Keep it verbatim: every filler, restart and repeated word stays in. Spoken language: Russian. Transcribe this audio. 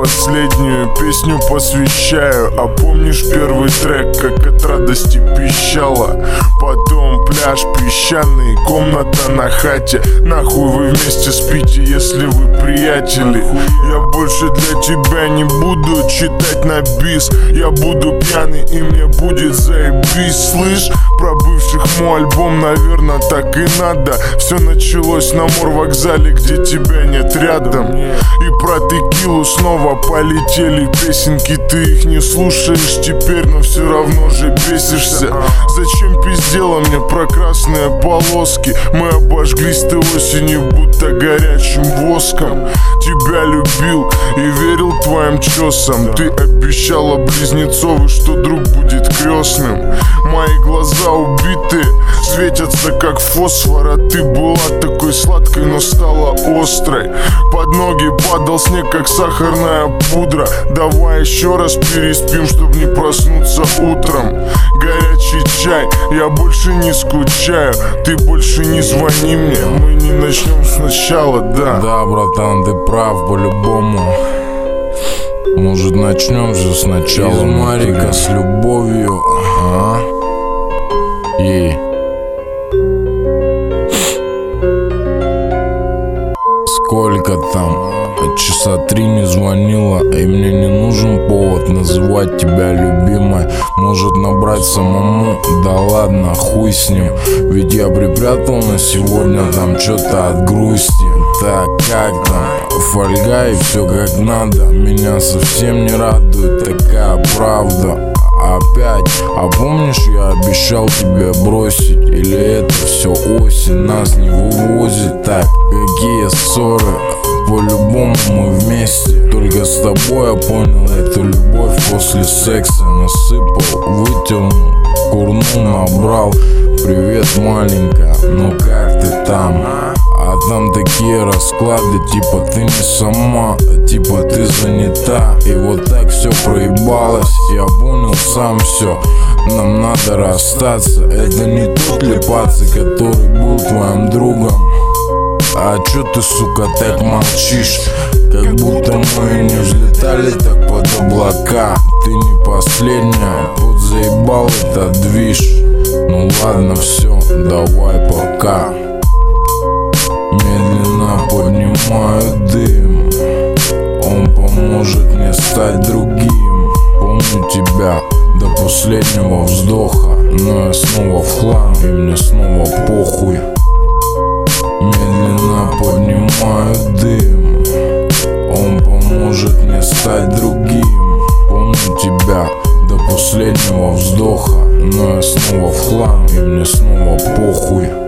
последнюю песню посвящаю. А помнишь первый трек, как от радости пищала? Потом пляж песчаный, комната на хате. Нахуй вы вместе спите, если вы приятели. Я больше для тебя не буду читать на бис. Я буду пьяный и мне будет заебись. Слышь, про бывших мой альбом, наверное, так и надо. Все началось на морвокзале, где тебя нет рядом. И про текилу снова полетели песенки. Ты их не слушаешь теперь, но все равно же бесишься. Зачем пиздела мне про красные полоски? Мы обожглись ты осенью, будто горячим воском. Тебя любил и верил твоим чесам. Ты обещала Близнецову, что друг будет крестным. Мои глаза убитые, светятся как фосфор. А ты была такой сладкой, но стала острой. Под ноги падал снег, как сахарная пудра. Давай еще раз переспим, чтоб не проснуться утром. Горячий чай, я больше не скучаю. Ты больше не звони мне, мы не начнем сначала, да. Да, братан, ты прав по-любому. Может, начнем же сначала. Из Марика с любовью, а? Ей. Сколько там? Часа три не звонила, и мне не нужен повод называть тебя любимой. Может набрать самому? Да ладно, хуй с ним. Ведь я припрятал на сегодня там что-то от грусти. Так, как там? Фольга и все как надо. Меня совсем не радует такая правда. Опять, а помнишь, я обещал тебе бросить? Или это все осень нас не вывозит? Так, какие ссоры? По-любому мы вместе. Только с тобой я понял эту любовь. После секса насыпал, вытянул, курну набрал. Привет, маленькая, ну как ты там? А там такие расклады, типа ты не сама, типа ты занята. И вот так все проебалось, я понял сам все. Нам надо расстаться. Это не тот липацы, который был твоим другом. А чё ты, сука, так молчишь? Как будто мы не взлетали так под облака. Ты не последняя, вот заебал этот движ. Ну ладно, все, давай пока. Медленно поднимаю дым. Он поможет мне стать другим. Помню тебя до последнего вздоха. Но я снова в хлам, и мне снова похуй. Медленно поднимаю дым. Он поможет мне стать другим. Помню тебя до последнего вздоха. Но я снова в хлам, и мне снова похуй.